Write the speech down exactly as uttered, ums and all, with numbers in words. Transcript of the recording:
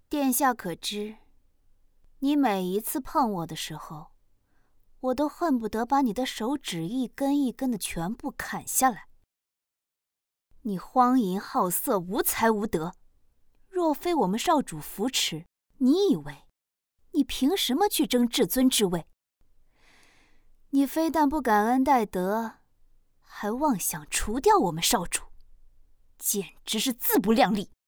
殿下可知，你每一次碰我的时候，我都恨不得把你的手指一根一根的全部砍下来。你荒淫好色，无才无德，若非我们少主扶持，你以为你凭什么去争至尊之位？你非但不感恩戴德，还妄想除掉我们少主，简直是自不量力。